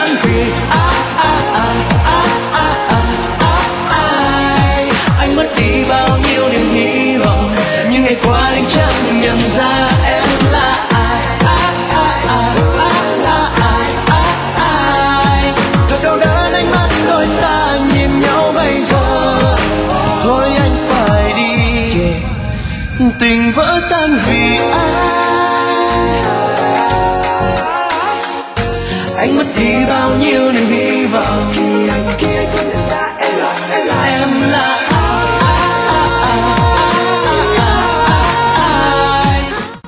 tan vì anh mất đi bao nhiêu niềm hy vọng, nhưng ngày qua anh chẳng nhận ra em là ai. Thật đau đớn ánh mắt đôi ta nhìn nhau bây giờ, thôi anh phải đi, tình vỡ tan vì anh mất đi bao nhiêu niềm hy vọng, khi anh kia không nhận ra